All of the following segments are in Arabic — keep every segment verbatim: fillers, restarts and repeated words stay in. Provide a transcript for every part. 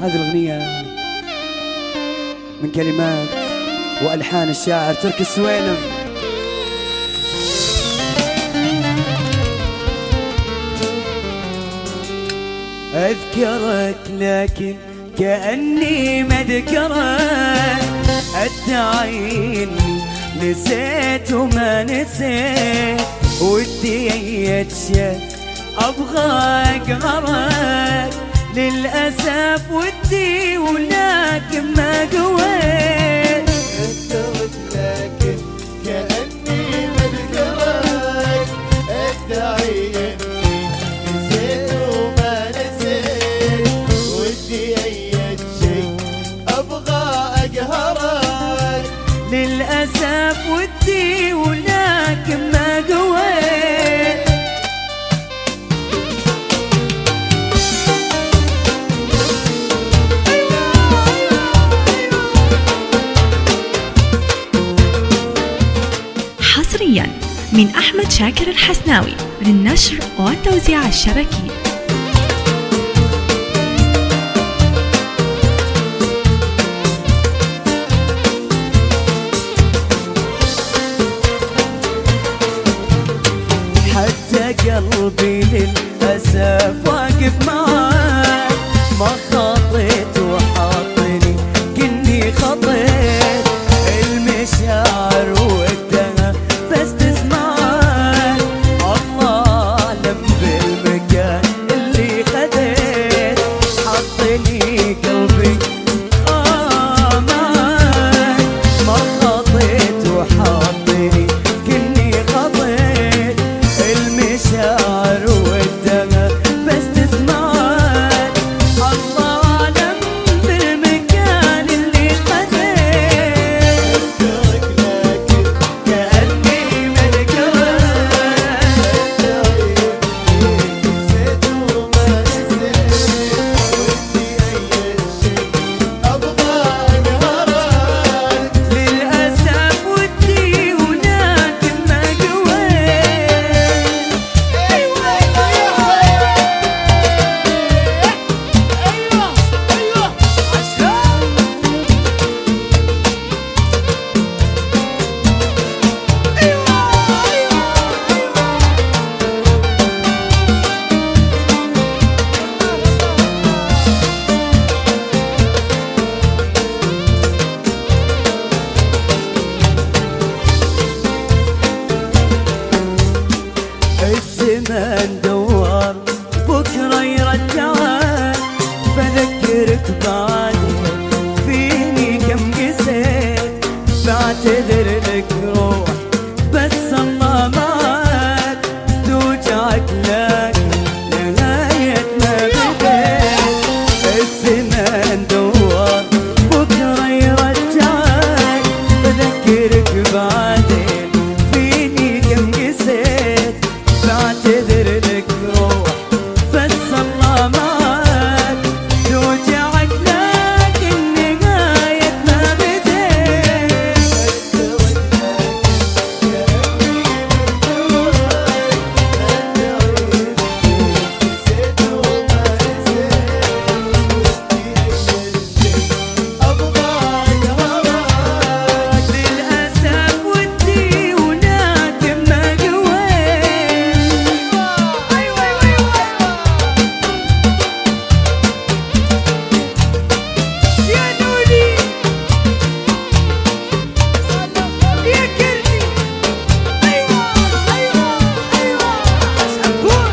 هذه الأغنية من كلمات وألحان الشاعر تركي السويلم. أذكرك لكن كأني ما أذكرك، أدعي نسيت وما نسيت، ودي يتشك أبغى أقهرك، للأسف ودي ولكن ما قويت. أذكرك لكن كأني ما أذكرك، أدعي إني نسيت وما نسيت، ودي أي شيء أبغى أقهرك، للأسف ودي ولكن ما قويت. حصريا من أحمد شاكر الحسناوي للنشر والتوزيع الشبكي. حتى قلبي للأسف واقف معاك، ما خطيت وحاطني كني خطيت، المشاعر ودها بس تسمعك، الله أعلم بالمكان اللي خديت، حطني قلبي آه معاك، ما خطيت وحاطني كني خطيت، المشاعر ودها بس تسمعك، الله أعلم بالمكان اللي خديت. أذكرك لكن كأني ما أذكرك، نسيت وما نسيت، ودي أي شيء أبغى أقهرك، للأسف ودي ولكن ما قويت. أيوة أيوة أيوة عشان الزمان دوار بكرة يرجعك، بذكرك بعدين فيني كم قسيت، بعتذر لك روح بس الله معك، توجعك لكن نهاية ما بديت. الزمان دوار بكرة يرجعك، بذكرك بعدين فيني كم قسيت، بعتذر لك روح بس الله معك، توجعك لكن نهاية ما بديت. للأسف ودي ولكن ما قويت. يا نوني يا كرني، أيوة أيوة أيوة عشان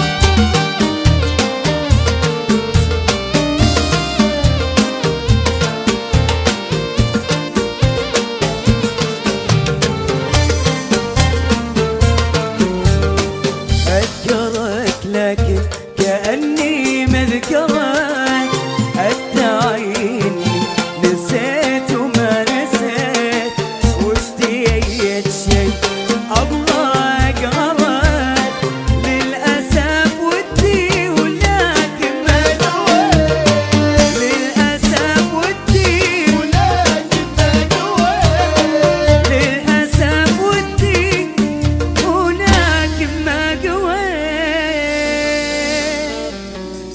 أذكرك لكن كأني ما أذكرك، أدعي إني نسيت وما نسيت، ودي أي شيء أبغى أقهرك، للأسف ودي ولكن ما قويت، للأسف ودي ولكن ما قويت. للأسف ودي ولكن ما قويت.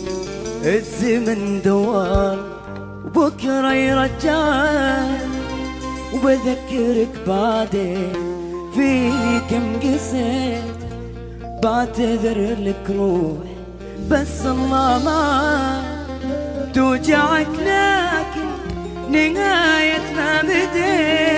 الزمن دوار وبكرة يرجعك، وبذكرك بعدين فيني كم قسيت، بعتذر لك روح بس الله معك توجعك، لكن نهايتنا بديت.